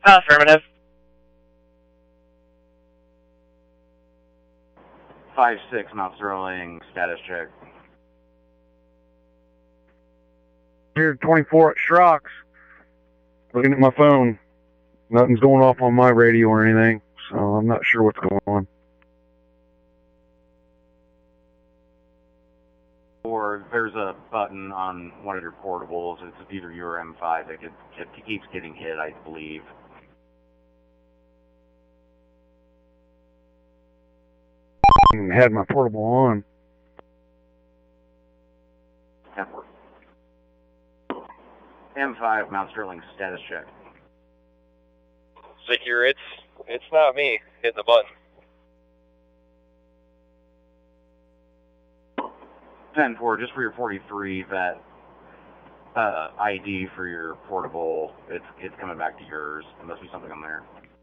Affirmative. 5-6, Mount Sterling, status check. Here, 24 at Schrock's. Looking at my phone. Nothing's going off on my radio or anything, so I'm not sure what's going on. Or there's a button on one of your portables. It's either you or M5 that keeps getting hit, I believe. Had my portable on. M5, Mount Sterling, status check. Secure, it's not me hitting the button. 10-4, just for your 43, that ID for your portable, it's coming back to yours. There must be something on there.